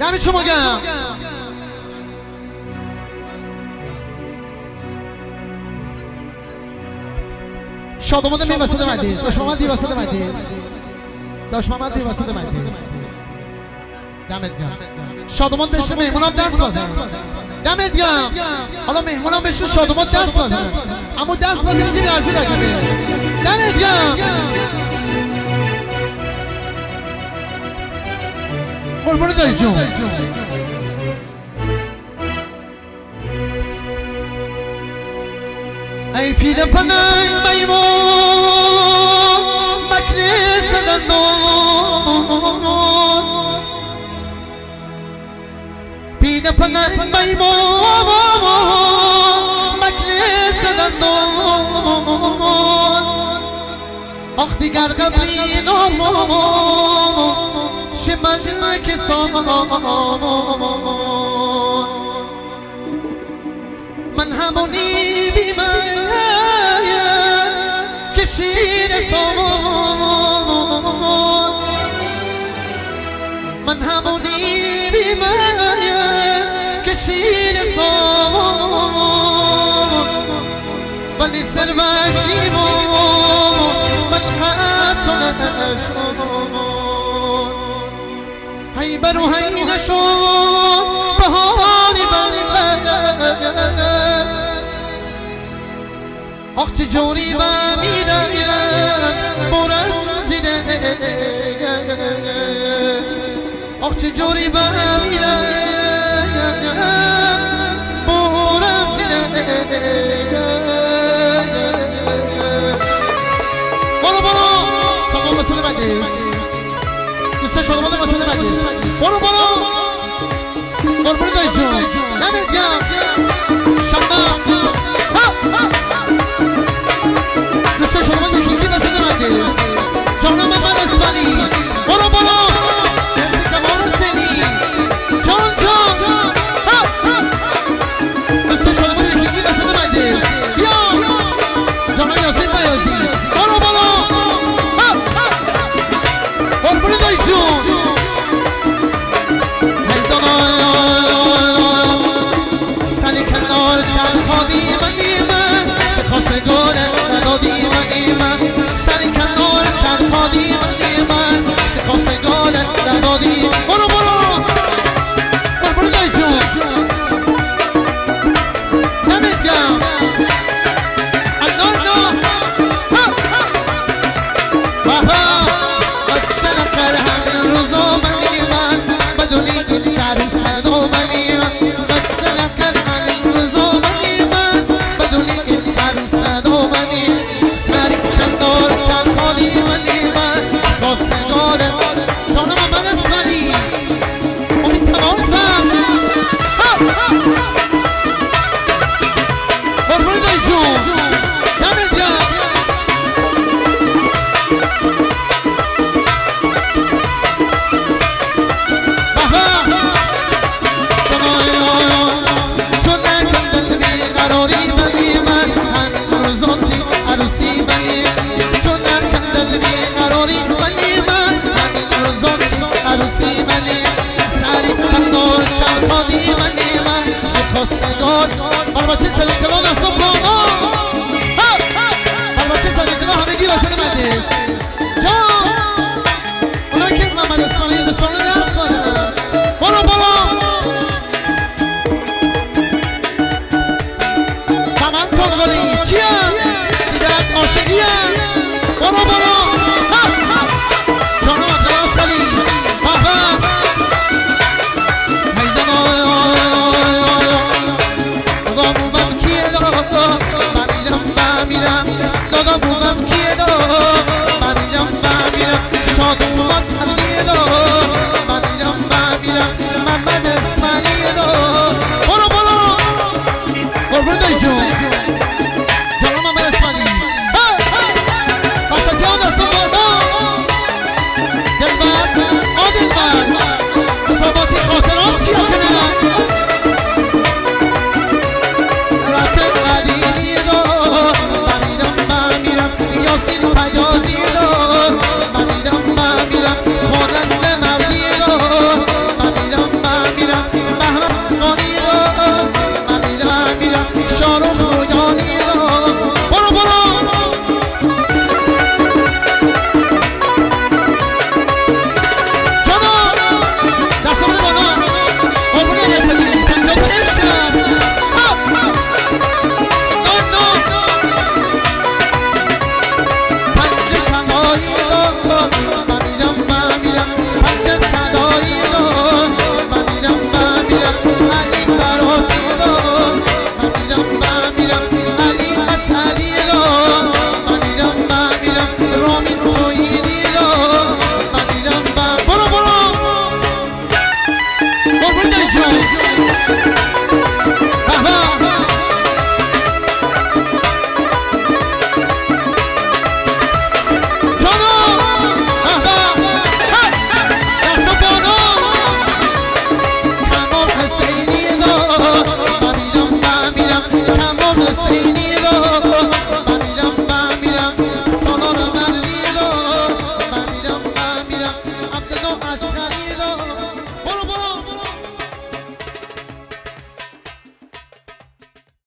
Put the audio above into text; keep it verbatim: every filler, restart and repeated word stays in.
دمت شما گرم. شادمانده می وسط مدیز داشت محمد بی وسط مدیز داشت محمد بی وسط مدیز دمت گرم. شادمان بشه مهمونان دست بازن. دمت گرم. حالا مهمونان بشه شادمان دست بازن، اما دست بازن اینجا لرزه داریم. دمت گرم. قربون دایی جون. ای پیر پنای میمون مجلس دندون، پیر پنای میمون مجلس دندون، آخ دیگر قبلی نامون شمن که سامان، من همونی بیمه که شیر سامان، من همونی بیمه که شیر سامان، ولی سرمشیمو من قطع نشون، هی برو هی نشو بهاری بری آخ چه جوری با میدایم برم زیده، آخ چه جوری با میدایم برم زیده. برو برو شما مسئله مجلس دوسته شما مسئله مجلس. برو برو قربون دایی جون. نمید گم شما دوسته شما یکی مسئله مجلس جانم من اسمالی. برو برو مرسی کمان سنی جان جان دوسته شما یکی مسئله مجلس یا جانم یاسین بیازی. برو برو قربون دایی جون. سلی کنار چند خادی منی من شخص گونه ندادی منی من، سلی کنار چند خادی منی من شخص گونه ندادی. برو برو برو دایی جون. نمید گم النار ها بابا بسنه خر همین روزا منی من بدونی سر صدو منی من، بسنه خر همین روزا منی من بدونی سر صدو منی، سری کندار چند خالی منی من راستگار جانم من اسمالی امید تماسم. قربون دایی جون. دمت گرم. چون نکن دل بیقراری منی من همین روزاتی عروسی منی، چون نکن دل بیقراری منی من همین روزاتی عروسی منی، سری کندار چند خادی منی من شکستگار بر بچه سلی کلا نصب بانا بر بچه سلی کلا همگی واسه مجلس جان اونایی که محمد اسمالی دستانه دست بازن. برو برو من کنگلی چیم دیدت عاشقیم. برو برو جانم عبدالله سلی بابا میدانا دادا بومم کیه دادا بمیرم بمیرم دادا بومم کیه دادا perdido.